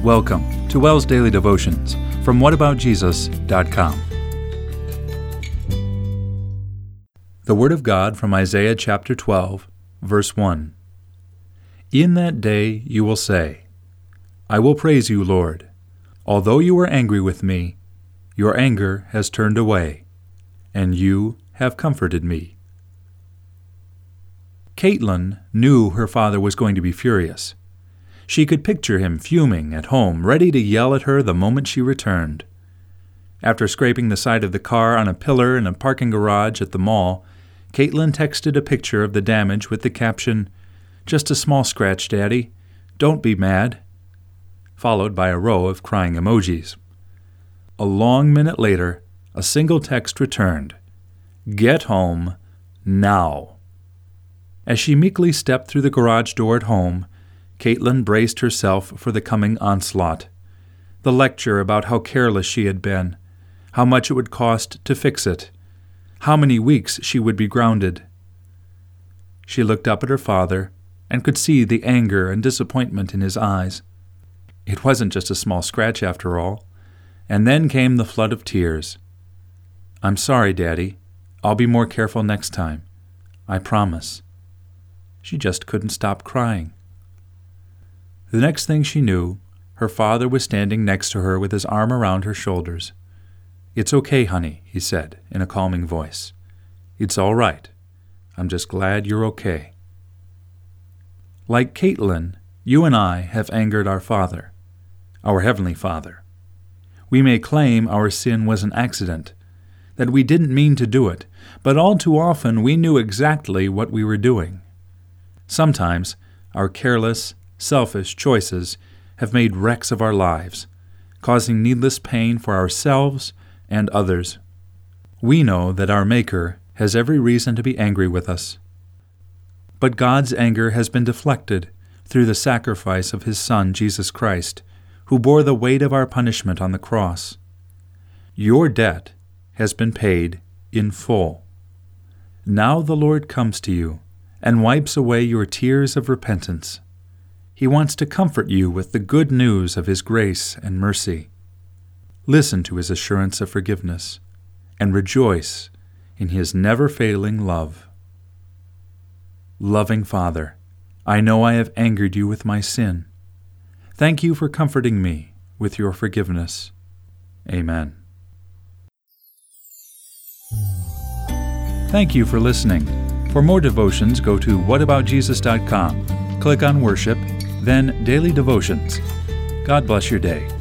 Welcome to WELS Daily Devotions from whataboutjesus.com. The Word of God from Isaiah chapter 12, verse 1. In that day you will say, I will praise you, Lord. Although you were angry with me, your anger has turned away, and you have comforted me. Caitlin knew her father was going to be furious. She could picture him fuming at home, ready to yell at her the moment she returned. After scraping the side of the car on a pillar in a parking garage at the mall, Caitlin texted a picture of the damage with the caption, "Just a small scratch, Daddy. Don't be mad," followed by a row of crying emojis. A long minute later, a single text returned, "Get home now." As she meekly stepped through the garage door at home, Caitlin braced herself for the coming onslaught. The lecture about how careless she had been, how much it would cost to fix it, how many weeks she would be grounded. She looked up at her father and could see the anger and disappointment in his eyes. It wasn't just a small scratch after all. And then came the flood of tears. "I'm sorry, Daddy. I'll be more careful next time. I promise." She just couldn't stop crying. The next thing she knew, her father was standing next to her with his arm around her shoulders. "It's okay, honey," he said in a calming voice. "It's all right. I'm just glad you're okay." Like Caitlin, you and I have angered our Father, our Heavenly Father. We may claim our sin was an accident, that we didn't mean to do it, but all too often we knew exactly what we were doing. Sometimes our careless, selfish choices have made wrecks of our lives, causing needless pain for ourselves and others. We know that our Maker has every reason to be angry with us. But God's anger has been deflected through the sacrifice of His Son, Jesus Christ, who bore the weight of our punishment on the cross. Your debt has been paid in full. Now the Lord comes to you and wipes away your tears of repentance. He wants to comfort you with the good news of His grace and mercy. Listen to His assurance of forgiveness and rejoice in His never-failing love. Loving Father, I know I have angered you with my sin. Thank you for comforting me with your forgiveness. Amen. Thank you for listening. For more devotions, go to whataboutjesus.com. Click on Worship, then Daily Devotions. God bless your day.